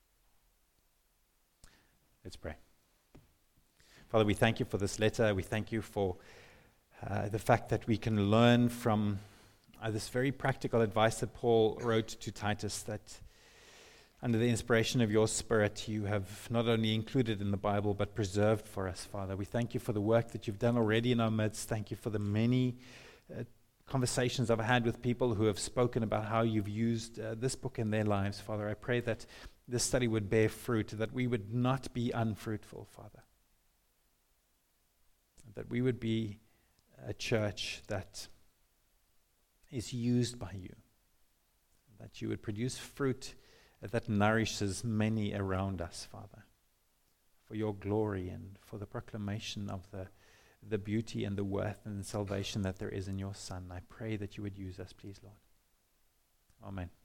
Let's pray. Father, we thank you for this letter. We thank you for uh, the fact that we can learn from uh, this very practical advice that Paul wrote to Titus, that under the inspiration of your Spirit, you have not only included in the Bible, but preserved for us, Father. We thank you for the work that you've done already in our midst. Thank you for the many uh, conversations I've had with people who have spoken about how you've used uh, this book in their lives, Father. I pray that this study would bear fruit, that we would not be unfruitful, Father. That we would be a church that is used by you. That you would produce fruit that nourishes many around us, Father. For your glory and for the proclamation of the the beauty and the worth and the salvation that there is in your Son. I pray that you would use us, please, Lord. Amen.